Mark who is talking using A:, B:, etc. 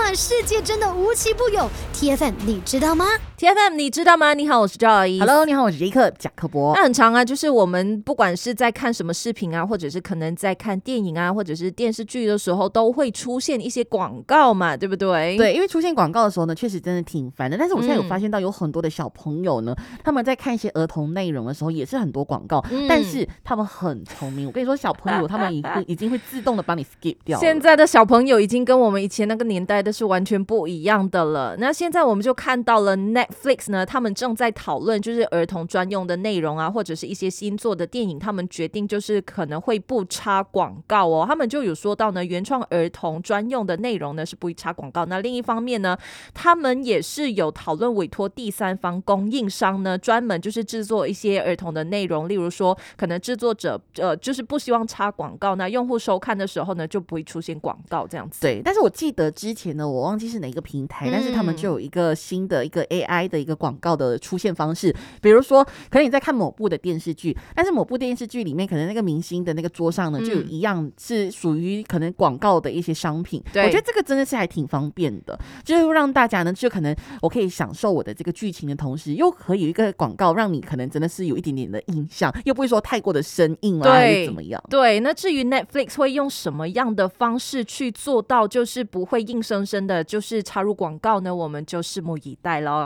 A: 暖世界真的无奇不有。TFM 你知道吗？
B: TFM 你知道吗？你好，我是 Joy。Hello，
C: 你好，我是杰克贾克伯。
B: 那很长啊，就是我们不管是在看什么视频啊，或者是可能在看电影啊，或者是电视剧的时候，都会出现一些广告嘛，对不对？
C: 对，因为出现广告的时候呢，确实真的挺烦的。但是我现在有发现到有很多的小朋友呢，他们在看一些儿童内容的时候，也是很多广告，但是他们很聪明。我跟你说，小朋友他们已经会自动的帮你 skip 掉了。
B: 现在的小朋友已经跟我们以前那个年代的是完全不一样的了。那现在我们就看到了 Netflix 呢，他们正在讨论就是儿童专用的内容啊，或者是一些新做的电影，他们决定就是可能会不插广告哦。他们就有说到呢，原创儿童专用的内容呢是不会插广告。那另一方面呢，他们也是有讨论委托第三方供应商呢，专门就是制作一些儿童的内容，例如说可能制作者就是不希望插广告，那用户收看的时候呢就不会出现广告这样子。
C: 对，但是我记得之前呢，我忘记是哪一个平台，但是他们就有一个新的一个 AI 的一个广告的出现方式，比如说可能你在看某部的电视剧，但是某部电视剧里面可能那个明星的那个桌上呢就有一样是属于可能广告的一些商品。我觉得这个真的是还挺方便的，就是让大家呢就可能我可以享受我的这个剧情的同时，又可以有一个广告让你可能真的是有一点点的印象，又不会说太过的生硬啊还是怎么样。
B: 对，那至于 Netflix 会用什么样的方式去做到就是不会硬生生的就是插入广告呢，我们就拭目以待咯。